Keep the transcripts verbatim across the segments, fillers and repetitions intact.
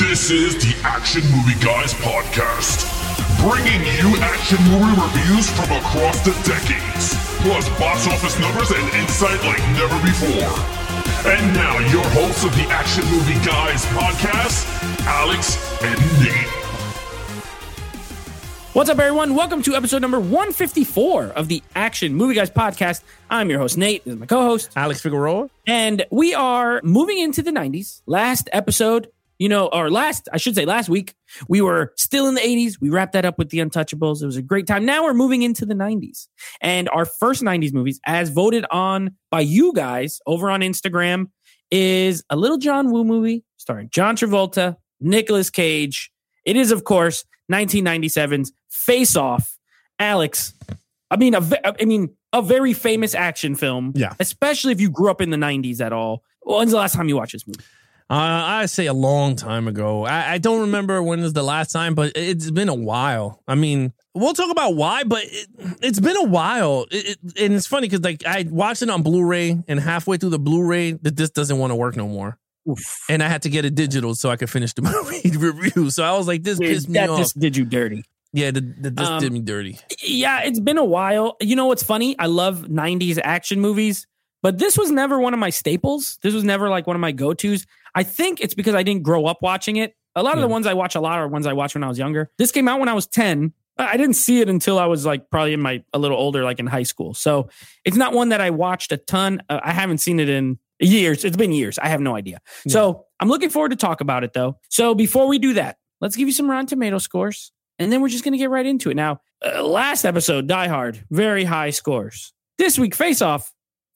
This is the Action Movie Guys podcast, bringing you action movie reviews from across the decades, plus box office numbers and insight like never before. And now, your hosts of the Action Movie Guys podcast, Alex and Nate. What's up, everyone? Welcome to episode number one fifty-four of the Action Movie Guys podcast. I'm your host, Nate. This is my co-host, Alex Figueroa. And we are moving into the nineties. Last episode, you know, or last, I should say last week, we were still in the eighties. We wrapped that up with The Untouchables. It was a great time. Now we're moving into the nineties. And our first nineties movies, as voted on by you guys over on Instagram, is a Little John Woo movie starring John Travolta, Nicolas Cage. It is, of course, nineteen ninety-seven's Face Off. Alex, I mean, a, I mean, a very famous action film. Yeah. Especially if you grew up in the nineties at all. When's the last time you watched this movie? Uh, I say a long time ago. I, I don't remember when was the last time, but it's been a while. I mean, we'll talk about why, but it, it's been a while. It, it, and it's funny because like I watched it on Blu-ray, and halfway through the Blu-ray, the disc doesn't want to work no more. Oof. And I had to get it digital so I could finish the movie review. So I was like, this pissed me that off. That just did you dirty. Yeah, the, the disc um, did me dirty. Yeah, it's been a while. You know what's funny? I love nineties action movies, but this was never one of my staples. This was never like one of my go-tos. I think it's because I didn't grow up watching it. A lot of yeah. the ones I watch a lot are ones I watched when I was younger. This came out when I was ten. I didn't see it until I was like probably in my a little older, like in high school. So it's not one that I watched a ton. Uh, I haven't seen it in years. It's been years. I have no idea. Yeah. So I'm looking forward to talk about it though. So before we do that, let's give you some Rotten Tomato scores, and then we're just going to get right into it. Now, uh, last episode, Die Hard, very high scores. This week, Face Off,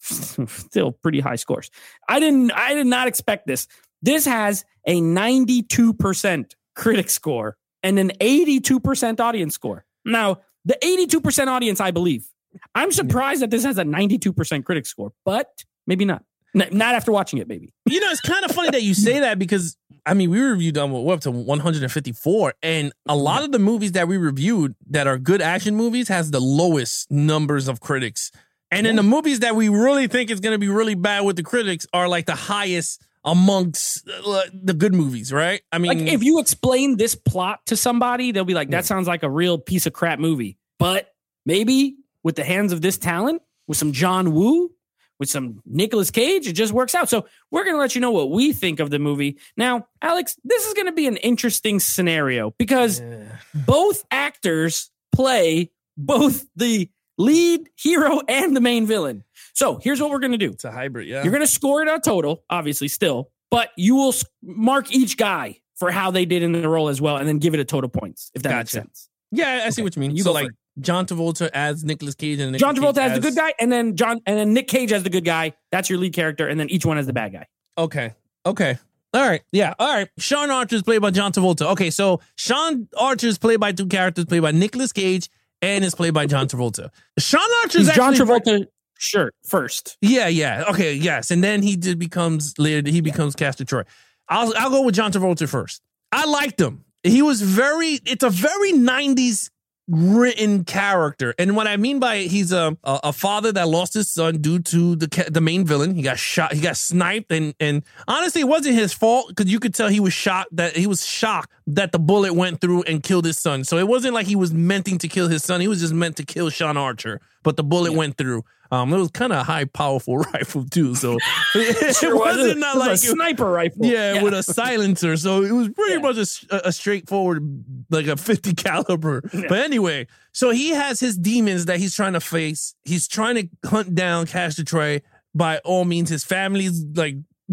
still pretty high scores. I didn't, I did not expect this. This has a ninety-two percent critic score and an eighty-two percent audience score. Now, the eighty-two percent audience, I believe. I'm surprised that this has a ninety-two percent critic score, but maybe not. N- not after watching it, maybe. You know, it's kind of funny that you say that because, I mean, we reviewed um, we're up to one hundred fifty-four, and a lot of the movies that we reviewed that are good action movies has the lowest numbers of critics. And then the movies that we really think is going to be really bad with the critics are like the highest amongst uh, the good movies, right? I mean, like if you explain this plot to somebody, they'll be like, that yeah. sounds like a real piece of crap movie. But maybe with the hands of this talent, with some John Woo, with some Nicolas Cage, it just works out. So we're going to let you know what we think of the movie. Now, Alex, this is going to be an interesting scenario because yeah. both actors play both the lead hero and the main villain. So here's what we're going to do. It's a hybrid, yeah. You're going to score it on total, obviously still, but you will mark each guy for how they did in the role as well, and then give it a total points, if that gotcha. makes sense. Yeah, I see okay. what you mean. You so go like first. John Travolta as Nicolas Cage, and John Travolta Cage as as the good guy, and then John and then Nick Cage as the good guy. That's your lead character, and then each one as the bad guy. Okay. Okay. All right. Yeah. All right. Sean Archer is played by John Travolta. Okay, so Sean Archer is played by two characters, played by Nicolas Cage, and is played by John Travolta. Sean Archer is John actually Travolta shirt first. Yeah, yeah. Okay, yes. And then he did becomes later he becomes Castor Troy. I'll I'll go with John Travolta first. I liked him. He was very it's a very nineties written character. And what I mean by it, he's a, a a father that lost his son due to the the main villain. He got shot, he got sniped, and and honestly, it wasn't his fault because you could tell he was shocked that he was shocked that the bullet went through and killed his son. So it wasn't like he was meant to kill his son. He was just meant to kill Sean Archer, but the bullet yeah. went through. Um, it was kind of a high, powerful rifle too. So it, sure it wasn't was a, not it like was a sniper rifle. Yeah, yeah, with a silencer. So it was pretty yeah. much a, a straightforward, like a fifty caliber. Yeah. But anyway, so he has his demons that he's trying to face. He's trying to hunt down Castor Troy by all means. His family's like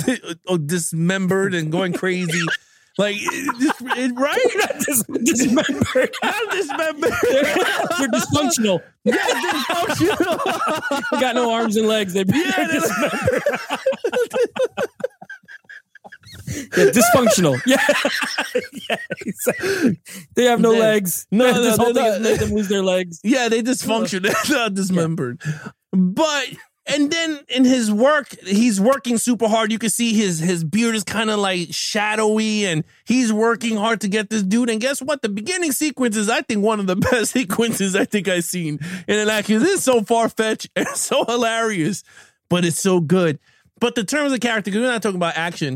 dismembered and going crazy. Like, it, it, right? Not dis- dismembered. Not dismembered. They're, they're dysfunctional. Yeah, dysfunctional. They got no arms and legs. They're, yeah, they're dismembered. Yeah, dysfunctional. Yeah. Yeah, exactly. They have no they, legs. No, no, this whole thing not, has made them lose their legs. Yeah, they dysfunction. They're not dismembered. Yeah. But... And then in his work, he's working super hard. You can see his his beard is kind of like shadowy, and he's working hard to get this dude. And guess what? The beginning sequence is, I think, one of the best sequences I think I've seen in an action. This is so far-fetched and so hilarious, but it's so good. But the terms of character, because we're not talking about action,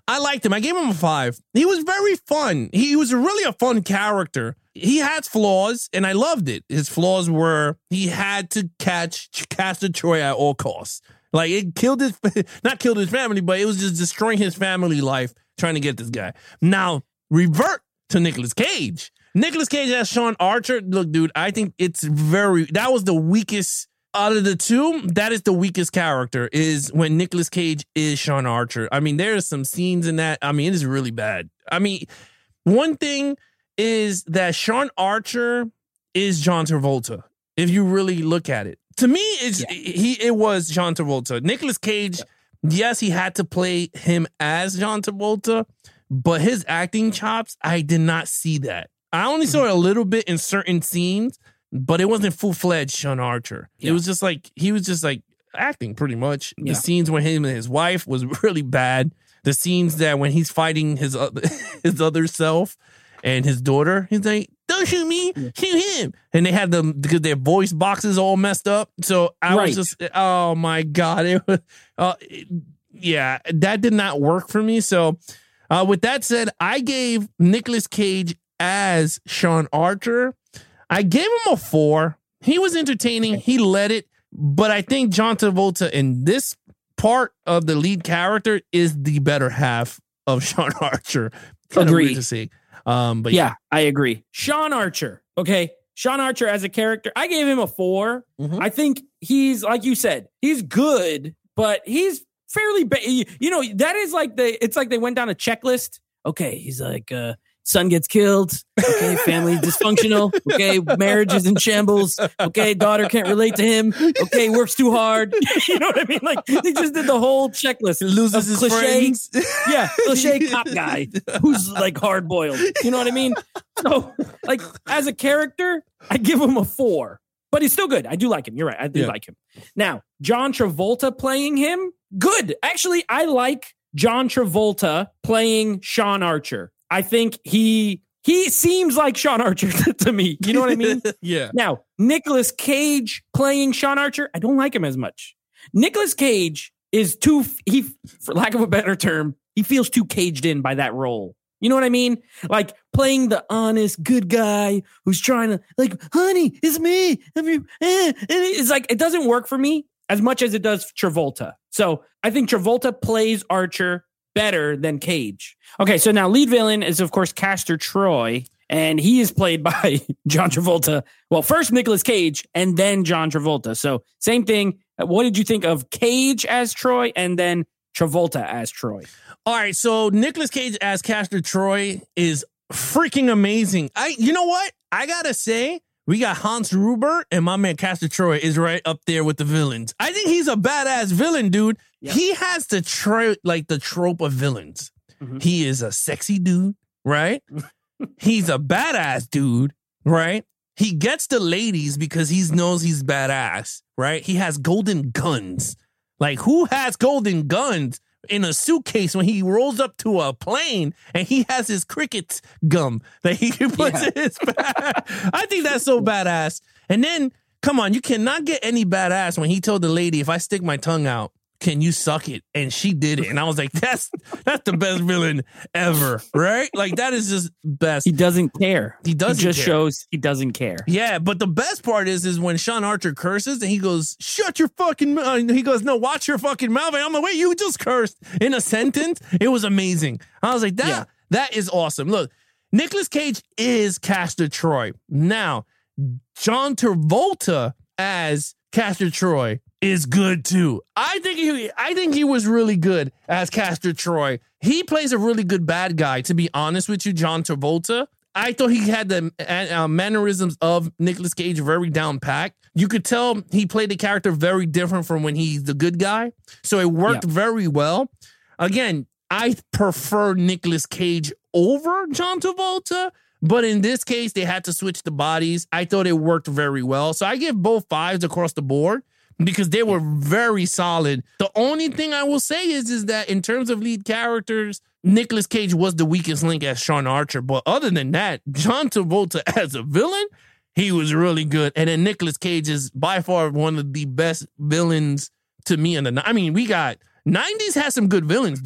I liked him. I gave him a five. He was very fun. He was really a fun character. He had flaws, and I loved it. His flaws were he had to catch Castor Troy at all costs. Like, it killed his, not killed his family, but it was just destroying his family life trying to get this guy. Now, revert to Nicolas Cage. Nicolas Cage as Sean Archer. Look, dude, I think it's very, that was the weakest out of the two. That is the weakest character, is when Nicolas Cage is Sean Archer. I mean, there's some scenes in that. I mean, it is really bad. I mean, one thing is that Sean Archer is John Travolta, if you really look at it. To me, it's yeah. he. It was John Travolta. Nicolas Cage, yeah. yes, he had to play him as John Travolta, but his acting chops, I did not see that. I only saw it a little bit in certain scenes, but it wasn't full-fledged Sean Archer. Yeah. It was just like, he was just like acting pretty much. Yeah. The scenes with him and his wife was really bad. The scenes that when he's fighting his other, his other self and his daughter, he's like, don't shoot me, shoot him. And they had them because their voice boxes all messed up. So I right. was just, oh my God. It was, uh, it, yeah, that did not work for me. So uh, with that said, I gave Nicolas Cage as Sean Archer, I gave him a four. He was entertaining. He led it. But I think John Travolta in this part of the lead character is the better half of Sean Archer. Agreed. To see. Um, but yeah, yeah, I agree. Sean Archer. Okay. Sean Archer as a character, I gave him a four. Mm-hmm. I think he's, like you said, he's good, but he's fairly, ba- you know, that is like the, it's like they went down a checklist. Okay. He's like, uh, son gets killed. Okay, family dysfunctional. Okay, marriage is in shambles. Okay, daughter can't relate to him. Okay, works too hard. You know what I mean? Like, they just did the whole checklist. Loses his cliche, friends. Yeah, cliche cop guy who's like hard boiled. You know what I mean? So, like, as a character, I give him a four, but he's still good. I do like him. You're right. I do yeah. like him. Now, John Travolta playing him, good. Actually, I like John Travolta playing Sean Archer. I think he he seems like Sean Archer to me. You know what I mean? Yeah. Now, Nicolas Cage playing Sean Archer, I don't like him as much. Nicolas Cage is too, he, for lack of a better term, he feels too caged in by that role. You know what I mean? Like playing the honest, good guy who's trying to, like, honey, it's me. I mean, eh. And it's like, it doesn't work for me as much as it does Travolta. So I think Travolta plays Archer better than Cage. Okay, so now lead villain is, of course, Castor Troy, and he is played by John Travolta. Well, first Nicolas Cage, and then John Travolta. So same thing. What did you think of Cage as Troy, and then Travolta as Troy? All right, so Nicolas Cage as Castor Troy is freaking amazing. I, you know what? I gotta say, we got Hans Gruber, and my man Castor Troy is right up there with the villains. I think he's a badass villain, dude. Yep. He has the tro- like the trope of villains. Mm-hmm. He is a sexy dude, right? He's a badass dude, right? He gets the ladies because he knows he's badass, right? He has golden guns. Like, who has golden guns in a suitcase when he rolls up to a plane and he has his cricket gum that he puts yeah. in his bag? I think that's so badass. And then, come on, you cannot get any badass when he told the lady, if I stick my tongue out, can you suck it? And she did it. And I was like, that's that's the best villain ever, right? Like, that is just best. He doesn't care. He doesn't He just care. shows he doesn't care. Yeah, but the best part is, is when Sean Archer curses and he goes, shut your fucking mouth. He goes, no, watch your fucking mouth. And I'm like, wait, you just cursed in a sentence? It was amazing. I was like, that yeah. that is awesome. Look, Nicolas Cage is Castor Troy. Now, John Travolta as Castor Troy is good too. I think he I think he was really good as Castor Troy. He plays a really good bad guy, to be honest with you, John Travolta. I thought he had the uh, mannerisms of Nicolas Cage very down packed. You could tell he played the character very different from when he's the good guy. So it worked yeah. very well. Again, I prefer Nicolas Cage over John Travolta, but in this case, they had to switch the bodies. I thought it worked very well. So I give both fives across the board, because they were very solid. The only thing I will say is, is that in terms of lead characters, Nicolas Cage was the weakest link as Sean Archer. But other than that, John Travolta as a villain, he was really good. And then Nicolas Cage is by far one of the best villains to me in the... I mean, we got... nineties has some good villains, dude.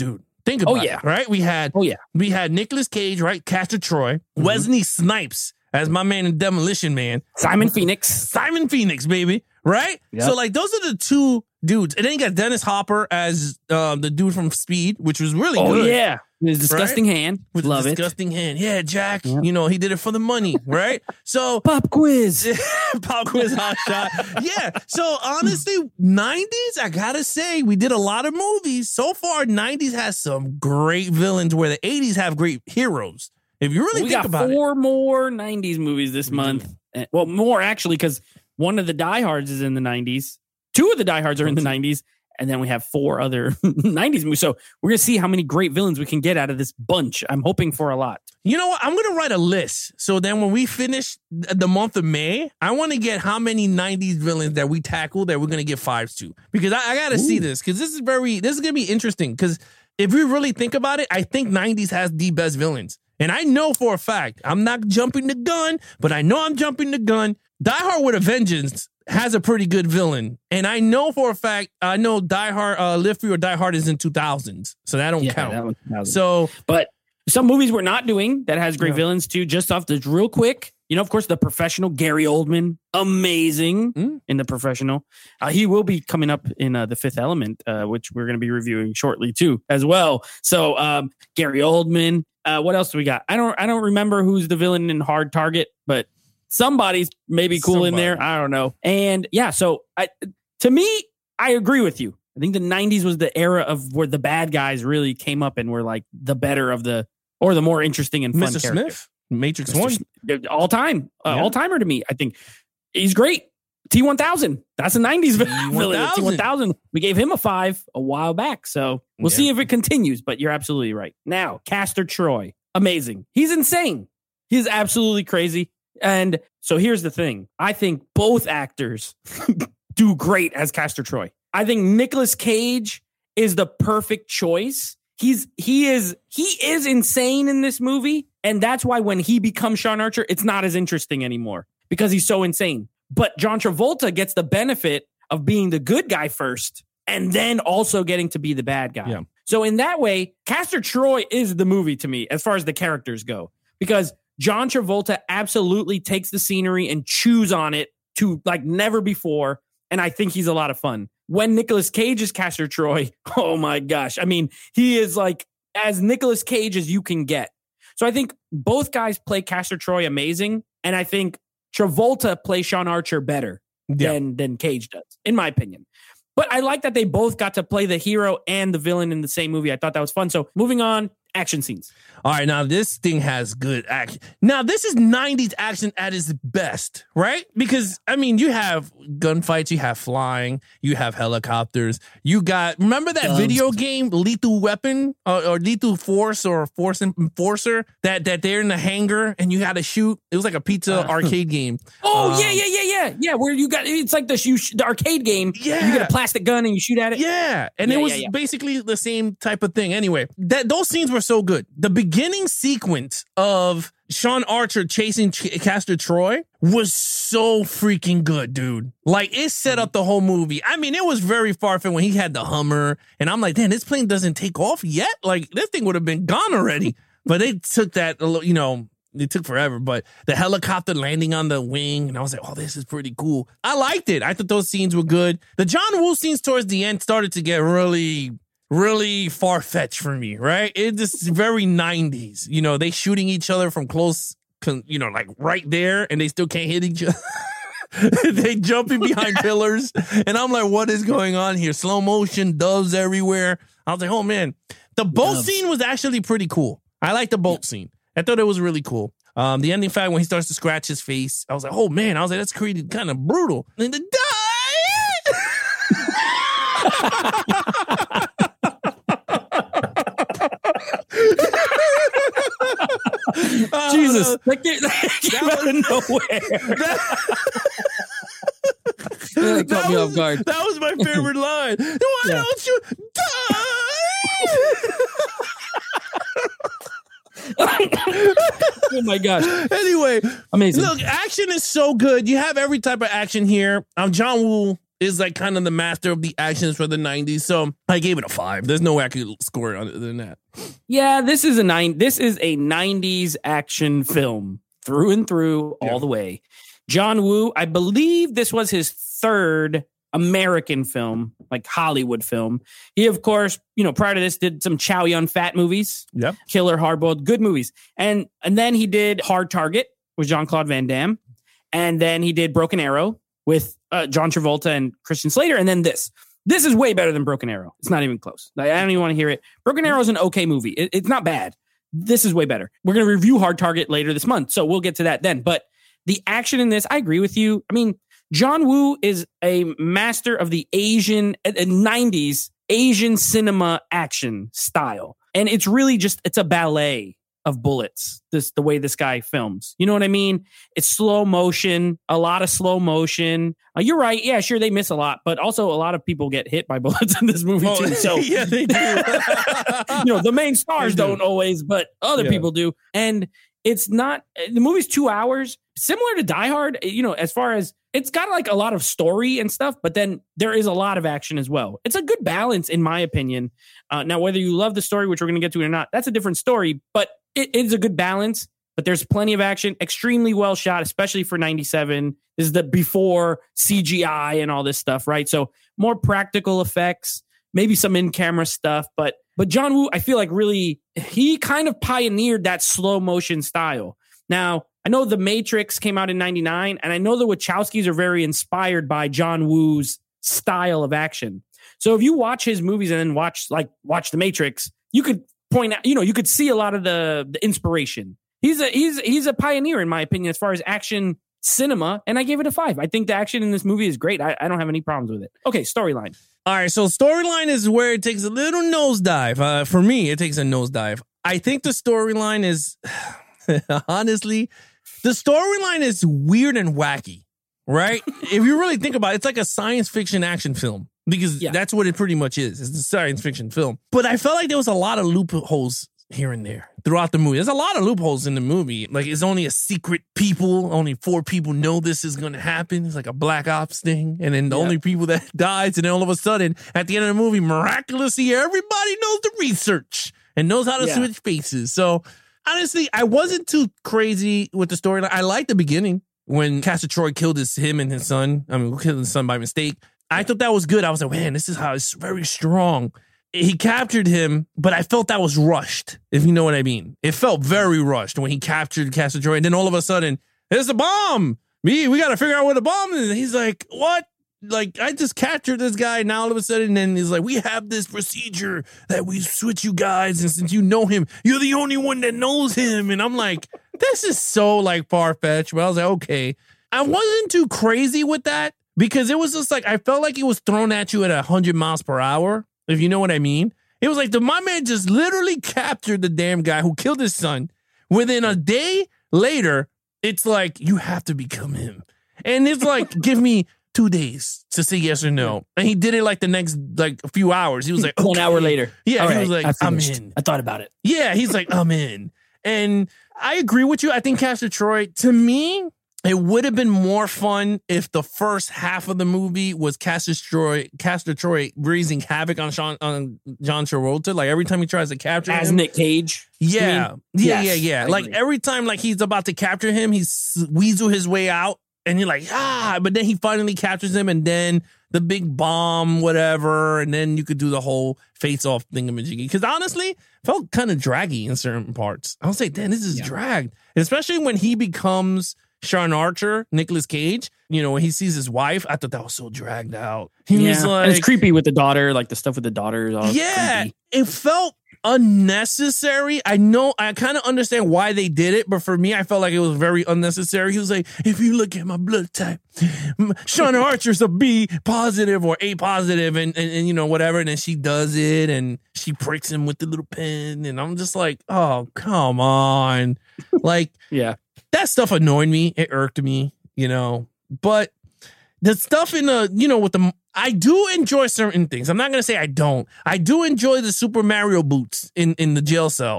Think about Oh, yeah. it, right? We had Oh, yeah. we had Nicolas Cage, right? Castor Troy, Mm-hmm. Wesley Snipes as my man in Demolition Man, Simon Phoenix. Simon Phoenix, baby, right? Yep. So like those are the two dudes, and then you got Dennis Hopper as um, the dude from Speed, which was really Oh, good. yeah. His disgusting hand. With Love a it. disgusting hand. Yeah, Jack. Yep. You know, he did it for the money, right? So Pop quiz. pop quiz hot shot. Yeah. So honestly, nineties, I gotta say, we did a lot of movies. So far, nineties has some great villains where the eighties have great heroes. If you really we think got about four it. more nineties movies this month. Uh, Well, more actually, because one of the diehards is in the nineties. Two of the diehards are in the nineties. And then we have four other nineties movies. So we're going to see how many great villains we can get out of this bunch. I'm hoping for a lot. You know what? I'm going to write a list. So then when we finish the month of May, I want to get how many nineties villains that we tackle that we're going to get fives to. Because I, I got to see this. Because this is very, this is going to be interesting. Because if we really think about it, I think nineties has the best villains. And I know for a fact, I'm not jumping the gun, but I know I'm jumping the gun. Die Hard with a Vengeance has a pretty good villain. And I know for a fact, I know Die Hard, uh, Live Free or Die Hard is in two thousands. So that don't Yeah, count. that one- that was- So But some movies we're not doing that has great Yeah. villains too. Just off the real quick, you know, of course, The Professional, Gary Oldman, amazing Mm. in The Professional. Uh, he will be coming up in uh, The Fifth Element, uh, which we're going to be reviewing shortly too, as well. So um, Gary Oldman. Uh, what else do we got? I don't. I don't remember who's the villain in Hard Target, but somebody's maybe cool in there. I don't know. And yeah, so I, to me, I agree with you. I think the nineties was the era of where the bad guys really came up and were like the better of the, or the more interesting and fun Mister characters. Smith, Matrix Mister One. Smith, all time, uh, Yeah. all timer to me. I think he's great. T one thousand, that's a nineties villain. T one thousand, we gave him a five a while back. So we'll Yeah. see if it continues, but you're absolutely right. Now, Castor Troy, amazing. He's insane. He's absolutely crazy. And so here's the thing. I think both actors do great as Castor Troy. I think Nicolas Cage is the perfect choice. He's he is he is insane in this movie, and that's why when he becomes Sean Archer, it's not as interesting anymore because he's so insane. But John Travolta gets the benefit of being the good guy first and then also getting to be the bad guy. Yeah. So in that way, Castor Troy is the movie to me as far as the characters go, because John Travolta absolutely takes the scenery and chews on it to like never before. And I think he's a lot of fun. When Nicolas Cage is Castor Troy, oh my gosh. I mean, he is like as Nicolas Cage as you can get. So I think both guys play Castor Troy amazing. And I think Travolta plays Sean Archer better Yeah. than, than Cage does, in my opinion. But I like that they both got to play the hero and the villain in the same movie. I thought that was fun. So moving on, action scenes. All right, now this thing has good action. Now, this is nineties action at its best, right? Because, I mean, you have gunfights, you have flying, you have helicopters, you got, remember that Guns. video game, Lethal Weapon, or, or Lethal Force, or Force Enforcer, that, that they're in the hangar and you got to shoot? It was like a pizza Uh, arcade game. Oh, Um, yeah, yeah, yeah, yeah. Yeah, where you got, it's like the, you, the arcade game. Yeah. You get a plastic gun and you shoot at it. Yeah, and Yeah, it was yeah, yeah. basically the same type of thing. Anyway, that those scenes were so good. The beginning sequence of Sean Archer chasing Ch- Castor Troy was so freaking good, dude. Like, it set up the whole movie. I mean, it was very far-fetched when he had the Hummer, and I'm like, damn, this plane doesn't take off yet? Like, this thing would have been gone already. But they took that, a little, you know, it took forever, but the helicopter landing on the wing, and I was like, oh, this is pretty cool. I liked it. I thought those scenes were good. The John Woo scenes towards the end started to get really, really far-fetched for me, right? It's just very nineties. You know, they shooting each other from close, con- you know, like right there, and they still can't hit each other. They jumping behind pillars, and I'm like, what is going on here? Slow motion, doves everywhere. I was like, oh, man. The boat Doves. scene was actually pretty cool. I like the boat scene. I thought it was really cool. Um, the ending fight when he starts to scratch his face, I was like, oh man, I was like, that's created kind of brutal. And the die. Jesus, Uh, that came, that came out of nowhere. That caught me was, off guard. That was my favorite line. Why Yeah. don't you die? Oh my gosh. Anyway, Amazing. look, action is so good. You have every type of action here. Um, John Woo is like kind of the master of the actions for the nineties. So I gave it a five. There's no way I could score it other than that. Yeah, this is a nine. This is a nineties action film through and through, all yeah. the way. John Woo, I believe this was his third American film, like Hollywood film. He, of course, you know, prior to this, did some Chow Yun-Fat movies. Yep. Killer, Hardboiled, good movies. And and then he did Hard Target with Jean-Claude Van Damme. And then he did Broken Arrow with uh, John Travolta and Christian Slater. And then this. This is way better than Broken Arrow. It's not even close. I don't even want to hear it. Broken Arrow is an okay movie. It, it's not bad. This is way better. We're going to review Hard Target later this month, so we'll get to that then. But the action in this, I agree with you. I mean, John Woo is a master of the Asian uh, nineties Asian cinema action style. And it's really just, it's a ballet of bullets, this the way this guy films. You know what I mean? It's slow motion, a lot of slow motion. Uh, you're right. Yeah, sure, they miss a lot, but also a lot of people get hit by bullets in this movie, oh, too. So, yeah, they do. You know, the main stars do. don't always, but other yeah. people do. And it's not, the movie's two hours, similar to Die Hard, you know, as far as it's got like a lot of story and stuff, but then there is a lot of action as well. It's a good balance, in my opinion. Uh, now, whether you love the story, which we're going to get to or not, that's a different story, but it is a good balance. But there's plenty of action, extremely well shot, especially for ninety-seven. This is the before C G I and all this stuff, right? So more practical effects, maybe some in-camera stuff, but But John Woo, I feel like really, he kind of pioneered that slow motion style. Now, I know The Matrix came out in ninety-nine, and I know the Wachowskis are very inspired by John Woo's style of action. So if you watch his movies and then watch like watch The Matrix, you could point out, you know, you could see a lot of the, the inspiration. He's a he's he's a pioneer, in my opinion, as far as action cinema, and I gave it a five. I think the action in this movie is great. I, I don't have any problems with it. Okay, storyline. All right, so storyline is where it takes a little nosedive. Uh, for me, it takes a nosedive. I think the storyline is, honestly, the storyline is weird and wacky, right? If you really think about it, it's like a science fiction action film because yeah. that's what it pretty much is. It's a science fiction film. But I felt like there was a lot of loopholes here and there throughout the movie. There's a lot of loopholes in the movie. Like, it's only a secret people. Only four people know this is going to happen. It's like a black ops thing. And then the yeah. only people that dies. And then all of a sudden, at the end of the movie, miraculously, everybody knows the research and knows how to yeah. switch faces. So, honestly, I wasn't too crazy with the storyline. I liked the beginning when Castor Troy killed his, him and his son. I mean, killed his son by mistake. I thought that was good. I was like, man, this is how it's very strong. He captured him, but I felt that was rushed, if you know what I mean. It felt very rushed when he captured Castor Troy, and then all of a sudden, there's a bomb. Me, we got to figure out where the bomb is. And he's like, what? Like, I just captured this guy. Now all of a sudden, and he's like, we have this procedure that we switch you guys, and since you know him, you're the only one that knows him. And I'm like, this is so like far-fetched. But I was like, okay. I wasn't too crazy with that because it was just like, I felt like it was thrown at you at one hundred miles per hour. If you know what I mean. It was like the my man just literally captured the damn guy who killed his son. Within a day later, it's like, you have to become him. And it's like, give me two days to say yes or no. And he did it like the next like a few hours. He was like, okay. One hour later. Yeah, All he right, was like, I'm in. I thought about it. Yeah, he's like, I'm in. And I agree with you. I think Castor Troy, to me, it would have been more fun if the first half of the movie was Castor Troy, Castor Troy wreaking havoc on Sean, on John Travolta. Like every time he tries to capture as him, Nick Cage. Yeah, yeah, yes, yeah, yeah. I Like agree. every time, like he's about to capture him, he's weasel his way out, and you're like, ah. But then he finally captures him, and then the big bomb, whatever, and then you could do the whole face-off thingamajiggy. Because honestly, it felt kind of draggy in certain parts. I was like, damn, this is yeah. dragged, especially when he becomes Sean Archer, Nicolas Cage, you know, when he sees his wife, I thought that was so dragged out. He yeah. was like, and it's creepy with the daughter, like the stuff with the daughter. Is all yeah, creepy. It felt unnecessary. I know, I kind of understand why they did it, but for me, I felt like it was very unnecessary. He was like, if you look at my blood type, Sean Archer's a B positive or A positive, and, and, and you know, whatever. And then she does it, and she pricks him with the little pen, and I'm just like, oh, come on. Like, yeah. That stuff annoyed me. It irked me, you know. But the stuff in the, you know, with the, I do enjoy certain things. I'm not going to say I don't. I do enjoy the Super Mario boots in, in the jail cell.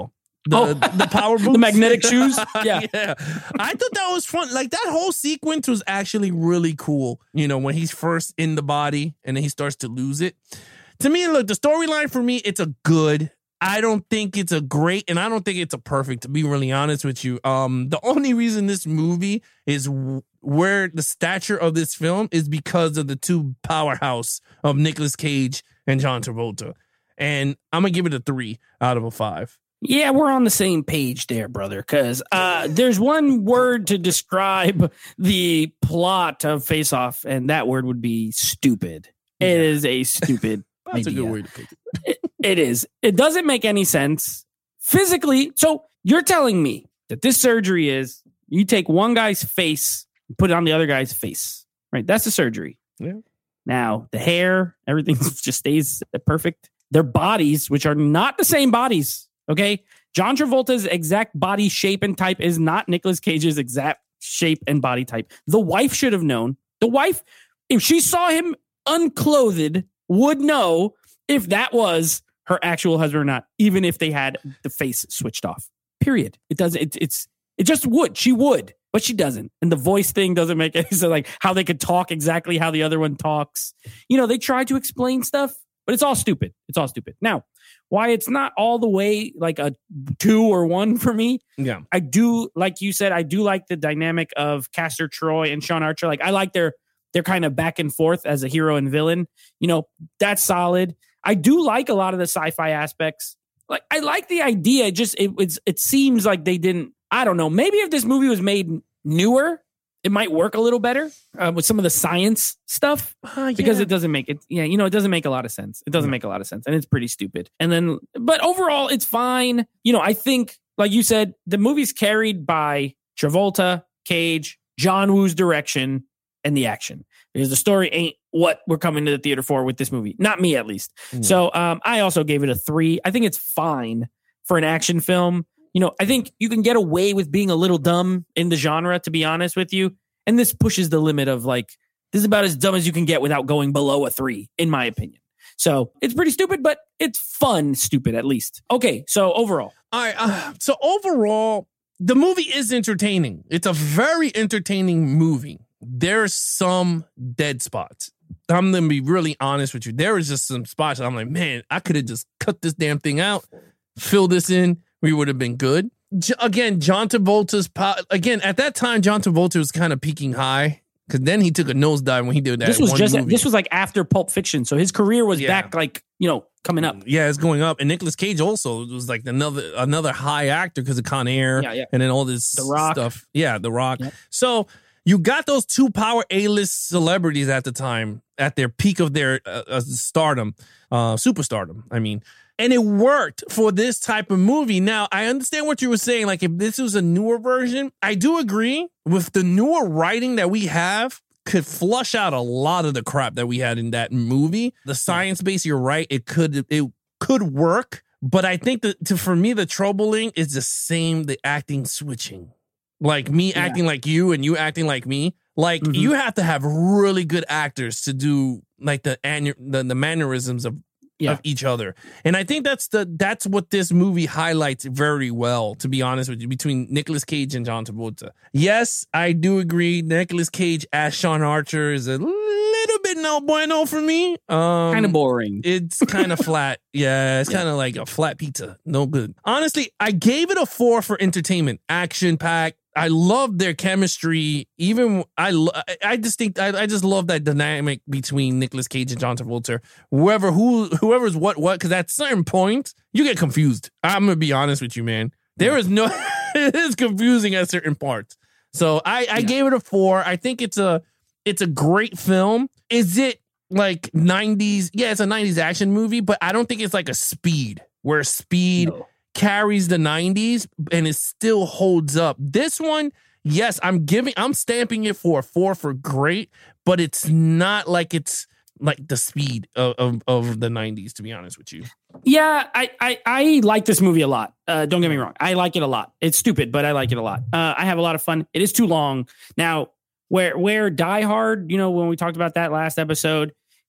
The, Oh. the power boots. The magnetic shoes? Yeah. yeah. I thought that was fun. Like that whole sequence was actually really cool. You know, when he's first in the body and then he starts to lose it. To me, look, the storyline for me, it's a good. I don't think it's a great, and I don't think it's a perfect, to be really honest with you. Um, the only reason this movie is w- where the stature of this film is because of the two powerhouse of Nicolas Cage and John Travolta. And I'm going to give it a three out of a five. Yeah, we're on the same page there, brother, because uh, there's one word to describe the plot of Face Off, and that word would be stupid. It Yeah. is a stupid That's idea. a good way to put it. It, it is. It doesn't make any sense physically. So you're telling me that this surgery is you take one guy's face, and put it on the other guy's face, right? That's the surgery. Yeah. Now the hair, everything just stays perfect. Their bodies, which are not the same bodies. Okay. John Travolta's exact body shape and type is not Nicolas Cage's exact shape and body type. The wife should have known. The wife, if she saw him unclothed, would know if that was her actual husband or not, even if they had the face switched off. Period. It doesn't, it, it's, it just would. She would, but she doesn't. And the voice thing doesn't make any sense, like how they could talk exactly how the other one talks. You know, they try to explain stuff, but it's all stupid. It's all stupid. Now, why it's not all the way like a two or one for me. Yeah. I do, like you said, I do like the dynamic of Castor Troy and Sean Archer. Like I like their, their kind of back and forth as a hero and villain. You know, that's solid. I do like a lot of the sci-fi aspects. Like I like the idea. It just, it, it's, it seems like they didn't, I don't know. Maybe if this movie was made newer, it might work a little better uh, with some of the science stuff Uh, yeah. because it doesn't make it. Yeah, you know, it doesn't make a lot of sense. It doesn't No. make a lot of sense, and it's pretty stupid. And then, but overall, it's fine. You know, I think, like you said, the movie's carried by Travolta, Cage, John Woo's direction, and the action. Because the story ain't what we're coming to the theater for with this movie. Not me, at least. Mm. So um, I also gave it a three. I think it's fine for an action film. You know, I think you can get away with being a little dumb in the genre, to be honest with you. And this pushes the limit of like, this is about as dumb as you can get without going below a three, in my opinion. So it's pretty stupid, but it's fun, stupid at least. Okay, so overall. All right. Uh, so overall, the movie is entertaining. It's a very entertaining movie. There's some dead spots. I'm going to be really honest with you. There is just some spots that I'm like, man, I could have just cut this damn thing out, fill this in. We would have been good. J- again, John Travolta's, po- again, at that time, John Travolta was kind of peaking high because then he took a nosedive when he did that. This was one just movie. this was like after Pulp Fiction. So his career was Yeah. back like, you know, coming up. Yeah, it's going up. And Nicolas Cage also was like another another high actor because of Con Air Yeah, yeah. and then all this The Rock. stuff. Yeah, The Rock. Yep. So you got those two power A-list celebrities at the time at their peak of their uh, uh, stardom, uh, superstardom, I mean. And it worked for this type of movie. Now, I understand what you were saying. Like, if this was a newer version, I do agree with the newer writing that we have could flush out a lot of the crap that we had in that movie. The science base, you're right. It could, it could work. But I think that to, for me, the troubling is the same, the acting switching. Like me Yeah. acting like you and you acting like me. Like Mhm. you have to have really good actors to do like the annu- the, the mannerisms of Yeah. of each other. And I think that's the that's what this movie highlights very well, to be honest with you, between Nicolas Cage and John Travolta. Yes, I do agree. Nicolas Cage as Sean Archer is a little bit no bueno for me. Um, Kind of boring. It's kind of flat. Yeah, it's Yeah. kind of like a flat pizza. No good. Honestly, I gave it a four for entertainment. Action packed. I love their chemistry. Even I, lo- I- I just think I, I just love that dynamic between Nicolas Cage and John Travolta. Whoever who whoever's what what because at certain point you get confused. I'm gonna be honest with you, man. There is no it is confusing at certain parts. So I I Yeah. gave it a four. I think it's a it's a great film. Is it like nineties? Yeah, it's a nineties action movie, but I don't think it's like a Speed where Speed No. carries the nineties and it still holds up. This one, yes, I'm giving, I'm stamping it for a four for great, but it's not like it's like the Speed of, of, of the nineties, to be honest with you. Yeah, I, I, I like this movie a lot. Uh, don't get me wrong. I like it a lot. It's stupid, but I like it a lot. Uh, I have a lot of fun. It is too long. Now, where where Die Hard, you know, when we talked about that last episode, it's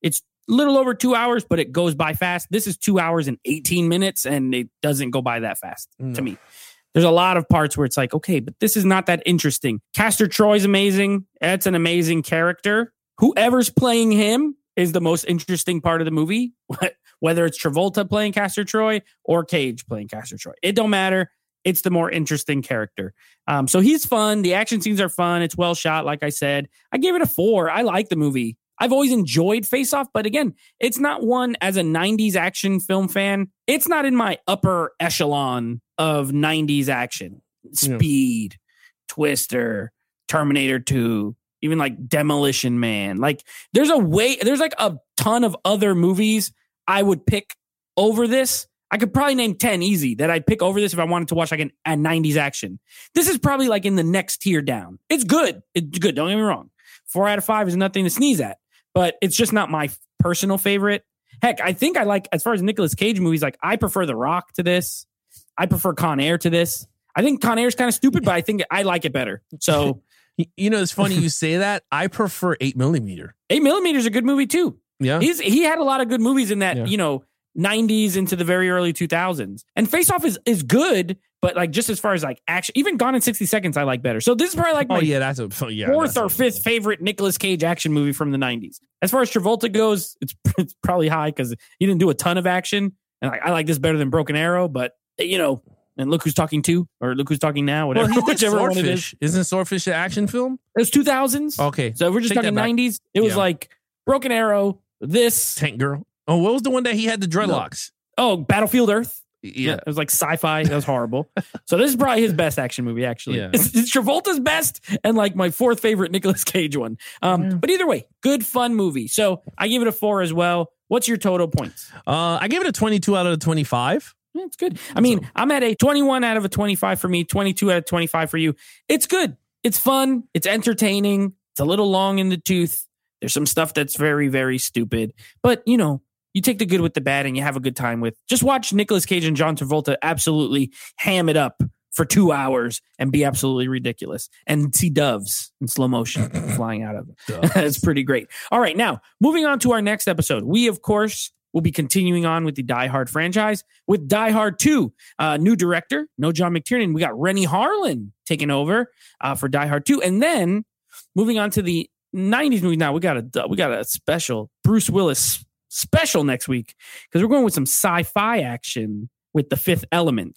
little over two hours, but it goes by fast. This is two hours and eighteen minutes, and it doesn't go by that fast no. to me. There's a lot of parts where it's like, okay, but this is not that interesting. Castor Troy's amazing. That's an amazing character. Whoever's playing him is the most interesting part of the movie, whether it's Travolta playing Castor Troy or Cage playing Castor Troy. It don't matter. It's the more interesting character. Um, so he's fun. The action scenes are fun. It's well shot, like I said. I gave it a four. I like the movie. I've always enjoyed Face Off, but again, it's not one as a nineties action film fan. It's not in my upper echelon of nineties action. Speed, yeah. Twister, Terminator two, even like Demolition Man. Like there's a way, there's like a ton of other movies I would pick over this. I could probably name ten easy that I'd pick over this if I wanted to watch like an, a nineties action. This is probably like in the next tier down. It's good. It's good. Don't get me wrong. Four out of five is nothing to sneeze at, but it's just not my personal favorite. Heck, I think I like, as far as Nicolas Cage movies, like I prefer The Rock to this. I prefer Con Air to this. I think Con Air is kind of stupid, but I think I like it better. So, you know, it's funny you say that. I prefer eight millimeter. eight millimeter is a good movie too. Yeah. He's, he had a lot of good movies in that, Yeah. you know, nineties into the very early two thousands. And Face Off is, is good, but like just as far as like action, even Gone in sixty seconds, I like better. So this is probably like my Oh, yeah, that's a oh, yeah, fourth that's or a- fifth favorite Nicolas Cage action movie from the nineties. As far as Travolta goes, it's, it's probably high because he didn't do a ton of action. And like, I like this better than Broken Arrow, but you know, and Look Who's Talking To, or Look Who's Talking Now, whatever, Well, he did whichever one it is. Swordfish. Isn't Swordfish an action film? It was two thousands. Okay. So if we're just Take that talking back. nineties. It was Yeah. like Broken Arrow, this, Tank Girl. Oh, what was the one that he had the dreadlocks? oh, Battlefield Earth. Yeah. It was like sci-fi. That was horrible. So this is probably his best action movie, actually. Yeah. It's, it's Travolta's best and like my fourth favorite Nicolas Cage one. Um, Yeah. But either way, good, fun movie. So I give it a four as well. What's your total points? Uh, I gave it a twenty-two out of twenty-five. Yeah, it's good. I mean, I'm at a twenty-one out of a twenty-five for me, twenty-two out of twenty-five for you. It's good. It's fun. It's entertaining. It's a little long in the tooth. There's some stuff that's very, very stupid. But, you know, you take the good with the bad and you have a good time with. Just watch Nicolas Cage and John Travolta absolutely ham it up for two hours and be absolutely ridiculous. And see doves in slow motion flying out of it. That's pretty great. All right, now, moving on to our next episode. We, of course, will be continuing on with the Die Hard franchise with Die Hard two. Uh, new director, no John McTiernan. We got Rennie Harlan taking over uh, for Die Hard two. And then moving on to the nineties movie now, we got a, we got a special Bruce Willis special next week because we're going with some sci-fi action with The Fifth Element.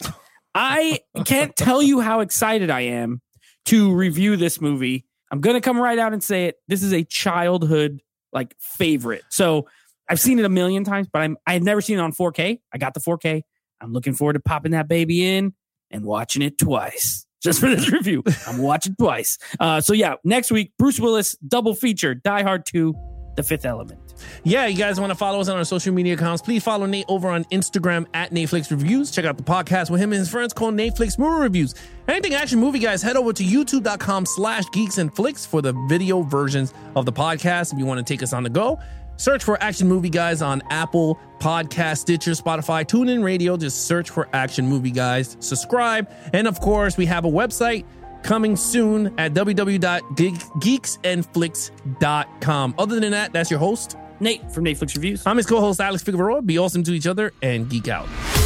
I can't tell you how excited I am to review this movie. I'm going to come right out and say it. This is a childhood like favorite. So I've seen it a million times, but I'm, I've never seen it on four K. I got the four K. I'm looking forward to popping that baby in and watching it twice just for this review. I'm watching twice. Uh, so yeah, next week, Bruce Willis double feature, Die Hard two, The Fifth Element. Yeah, you guys want to follow us on our social media accounts, please follow Nate over on Instagram at Netflix Reviews. Check out the podcast with him and his friends called Netflix Movie Reviews. Anything action movie, guys, head over to youtube.com slash geeks and flicks for the video versions of the podcast. If you want to take us on the go, search for Action Movie Guys on Apple Podcast, Stitcher, Spotify, TuneIn Radio. Just search for Action Movie Guys. Subscribe. And of course, we have a website coming soon at w w w dot geeks and flicks dot com. Other than that, that's your host, Nate from Netflix Reviews. I'm his co-host, Alex Figueroa. Be awesome to each other and geek out.